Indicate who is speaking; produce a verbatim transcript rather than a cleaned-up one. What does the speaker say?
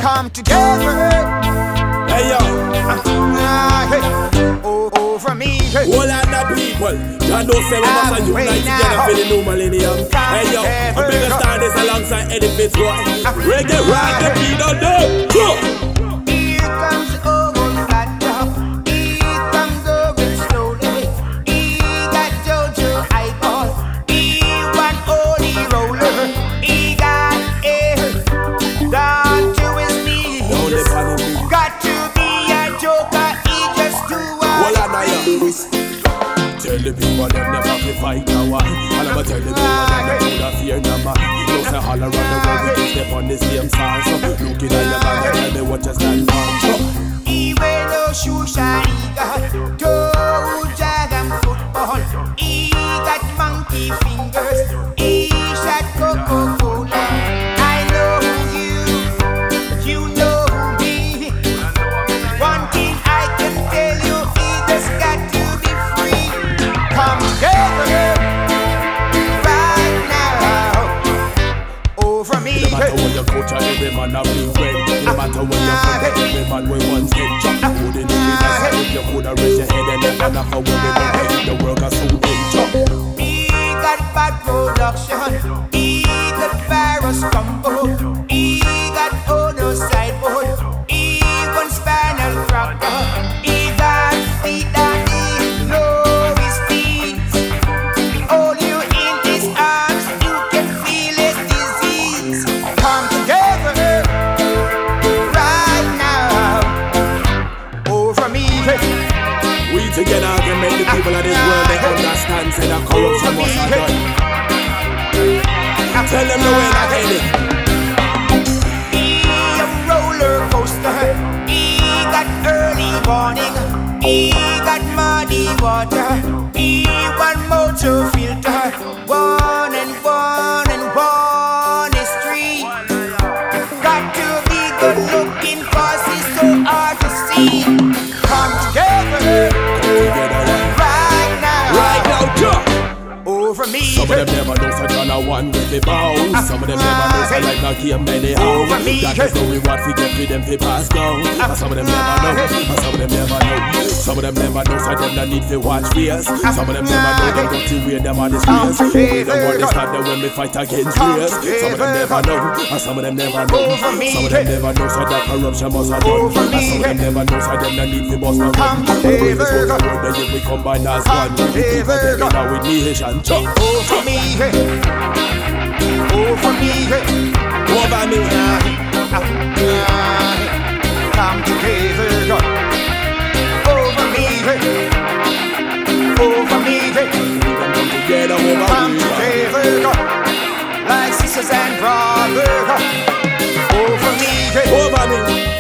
Speaker 1: come together.
Speaker 2: Hey yo,
Speaker 1: uh, hey. Oh, over me. Hey.
Speaker 2: All of the people, God knows say we must have unite together for the new millennium. Hey yo, a bigger star is alongside Eddie Fitzroy. Reggae, rock, the beat on the go.
Speaker 1: Here comes the old fat top. Here comes going slowly. He got Jojo eyeball. He one holy roller. He got air down to his knees. Got to be a joker. He just do what he please.
Speaker 2: Tell the people them never fi fight no one. And I'ma tell the people them never do not fear no man. Don't say all around the world we just step on the same song. So looking at your man and tell me what you stand for.
Speaker 1: He wear no shoe shine, he got toe jag and football. He got monkey fingers, he shot Coca-Cola. I know you, you know me. One thing I can tell you, he just got to be free. Come together right now over me.
Speaker 2: No matter what your culture, every man a real friend. No matter what your culture, every man we once get chopped. Wouldn't it be nice if you coulda raise your head and never knock a woman and the world got so big chop.
Speaker 1: He got bad production. He got virus combo. He got auto sideboard. He got spinal cracker. He got feet that he know his feet. Hold you in his arms, you can feel his disease. Come together right now over me.
Speaker 2: We together can make the people of this world they understand. Say that corruption must have done. Tell them the way that they did.
Speaker 1: He a roller coaster. He got early warning. He got muddy water. He one motor filter. One and one and one is three. Got to be good looking 'cause he's so hard to see. Come together right now.
Speaker 2: Right now, Joe.
Speaker 1: Over me.
Speaker 2: Some of them never know such a one with the bow. Some of them never know so like a game anyhow. That is the reward we get for them to pass down. And some of them never know, and some of them never know. Some of them never know so them not need to watch fears. Some of them never know them got to wear them on the spears. We don't want to start them when we fight against fears. Some of them never know, and some of them never know. Some of them never know so that corruption must have done. And some of them never know so them not need to bust no gun. We praise the word that if we combine as one, we keep together with nation.
Speaker 1: Over me, over me,
Speaker 2: over me.
Speaker 1: Come together, over me, over me.
Speaker 2: Together, over
Speaker 1: come together, like sisters and brothers. Over me,
Speaker 2: over me.